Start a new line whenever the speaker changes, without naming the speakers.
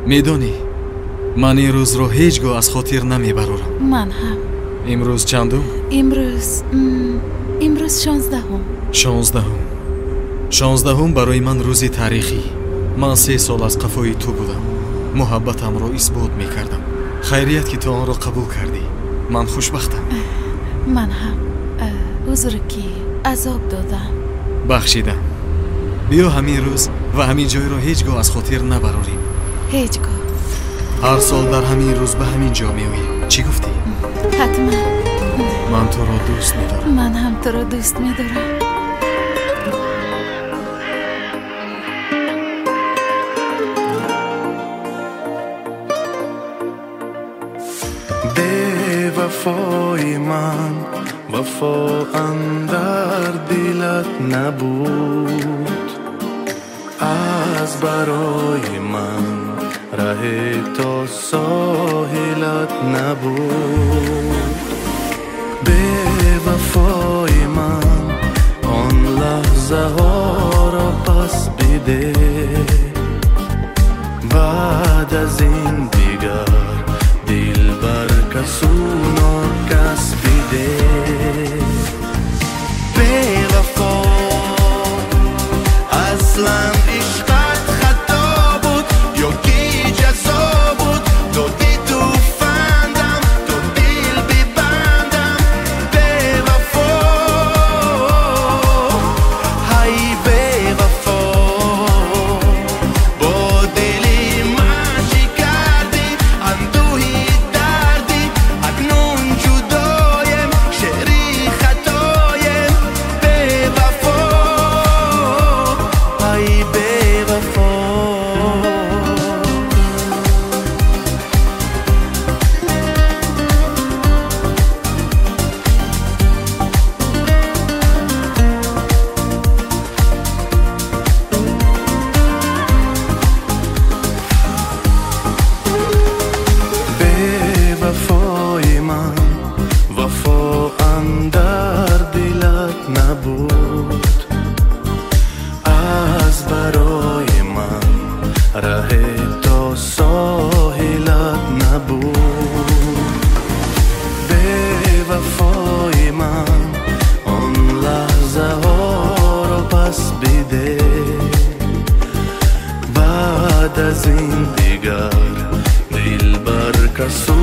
медонӣ, ман ин рӯзро ҳеҷ гоҳ аз хотир намебарорам.
ман ҳам.
имрӯз чандум?
имрӯз 16-ум.
16-ум. 16-ум барои ман рӯзи таърихӣ. ман 3 сол аз қафои ту будам. муҳаббатамро исбот мекардам. хайрият ки ту онро қабул кардӣ. ман хушбахтам.
ман ҳам. узр ки азоб додам.
бахшидам. биё ҳамин рӯз ва ҳамин ҷойро ҳеҷ гоҳ аз хотир набарорем.
ҳеҷ гоҳ.
ҳар сол дар ҳамин рӯз ба ҳамин ҷо меоем. чӣ гуфтӣ?
ҳатман.
ман туро дӯст медорам.
ман ҳам туро дӯст медорам.
بێوەفای من وفا اندر دلت نبود، از برای من ره تا ساحلت نبود. بێوەفای من آن لحظه ها را پس بده، بعد از این دیگر دل بر کسو ناکس بده. بی‌وفا اصلا عشقت خطا بود یا کی جزا بود؟ دادی تو فندم تو دل ببندم. بی‌وفا های بی‌وفا با دلی من چی کردی؟ اندوهی دردی اکنون جدایم شعری خطایم. بی‌وفا های بی‌وفا بی‌وفای من وفا اندر دلت نبود، از برای من ره تا ساحلت نبود. بی‌وفای من آن لحظه ها را پس بده، بعد از این دیگر دل بر کسو